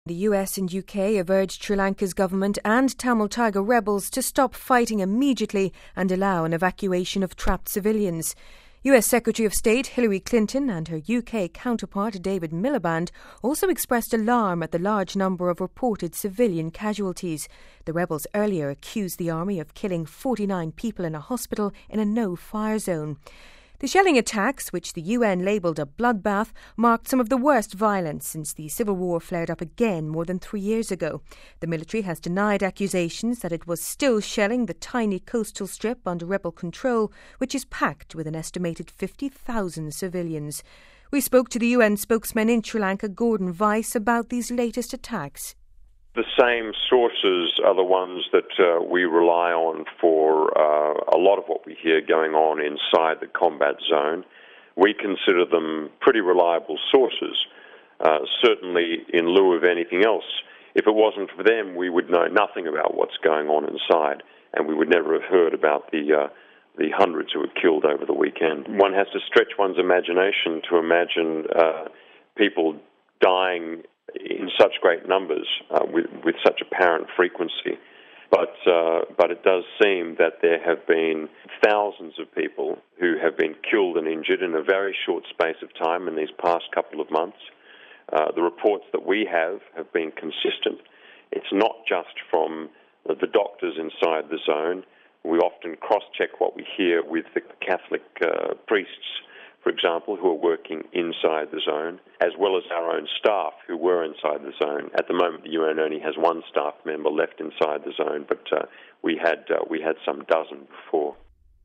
The US and UK have urged Sri Lanka's government and Tamil Tiger rebels to stop fighting immediately and allow an evacuation of trapped civilians. US Secretary of State Hillary Clinton and her UK counterpart David Miliband also expressed alarm at the large number of reported civilian casualties. The rebels earlier accused the army of killing 49 people in a hospital in a no-fire zone. The shelling attacks, which the UN labelled a bloodbath, marked some of the worst violence since the civil war flared up again more than 3 years ago. The military has denied accusations that it was still shelling the tiny coastal strip under rebel control, which is packed with an estimated 50,000 civilians. We spoke to the UN spokesman in Sri Lanka, Gordon Weiss, about these latest attacks. The same sources are the ones that we rely on for a lot of what we hear going on inside the combat zone. We consider them pretty reliable sources, certainly in lieu of anything else. If it wasn't for them, we would know nothing about what's going on inside, and we would never have heard about the hundreds who were killed over the weekend. One has to stretch one's imagination to imagine people dying in such great numbers with such apparent frequency. But it does seem that there have been thousands of people who have been killed and injured in a very short space of time in these past couple of months. The reports that we have been consistent. It's not just from the doctors inside the zone. We often cross-check what we hear with the Catholic priests, for example, who are working inside the zone, as well as our own staff who were inside the zone. At the moment, the UN only has one staff member left inside the zone, but we had some dozen before.